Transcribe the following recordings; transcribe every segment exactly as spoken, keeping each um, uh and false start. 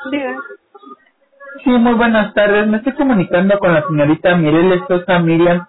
Diga, Sí, muy buenas tardes. Me estoy comunicando con la señorita Mireles Sosa Miriam.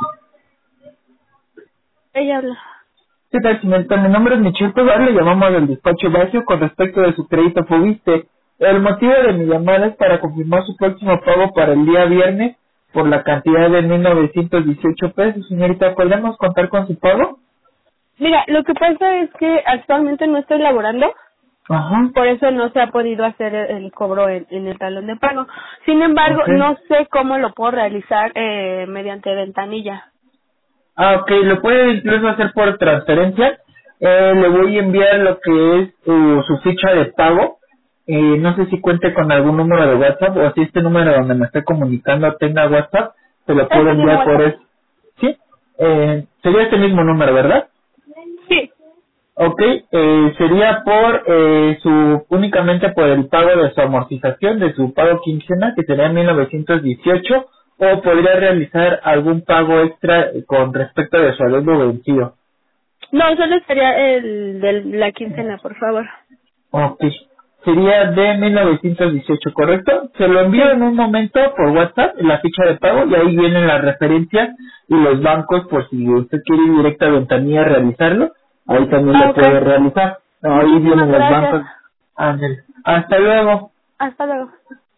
ella habla. ¿Qué tal, señorita? Mi nombre es Michelle Tobar, le llamamos del despacho Bacio con respecto de su crédito Fubiste. El motivo de mi llamada es para confirmar su próximo pago para el día viernes por la cantidad de mil novecientos dieciocho pesos. Señorita, ¿podemos contar con su pago? Mira, lo que pasa es que actualmente no estoy laborando, Ajá. por eso no se ha podido hacer el, el cobro en, en el talón de pago. Sin embargo, Ok. no sé cómo lo puedo realizar eh, mediante ventanilla. Ah, ok. Lo puede incluso hacer por transferencia. Eh, le voy a enviar lo que es eh, su ficha de pago. Eh, no sé si cuente con algún número de WhatsApp o si este número donde me estoy comunicando tenga WhatsApp, se lo puedo ¿Este tiene enviar por WhatsApp? eso. Sí, eh, sería este mismo número, ¿verdad? Sí. Ok, eh, sería por eh, su, únicamente por el pago de su amortización, de su pago quincena, que sería mil novecientos dieciocho, o podría realizar algún pago extra eh, con respecto de su adeudo vencido. No, solo sería el de la quincena, por favor. Ok, sería de mil novecientos dieciocho, ¿correcto? Se lo envío Sí. en un momento por WhatsApp, la ficha de pago, y ahí vienen las referencias y los bancos por si usted quiere ir directo a ventanilla a realizarlo, ahí también Ah, lo ok. puede realizar. Ahí Muchísimas vienen los gracias. bancos. Ándale. Hasta luego. Hasta luego.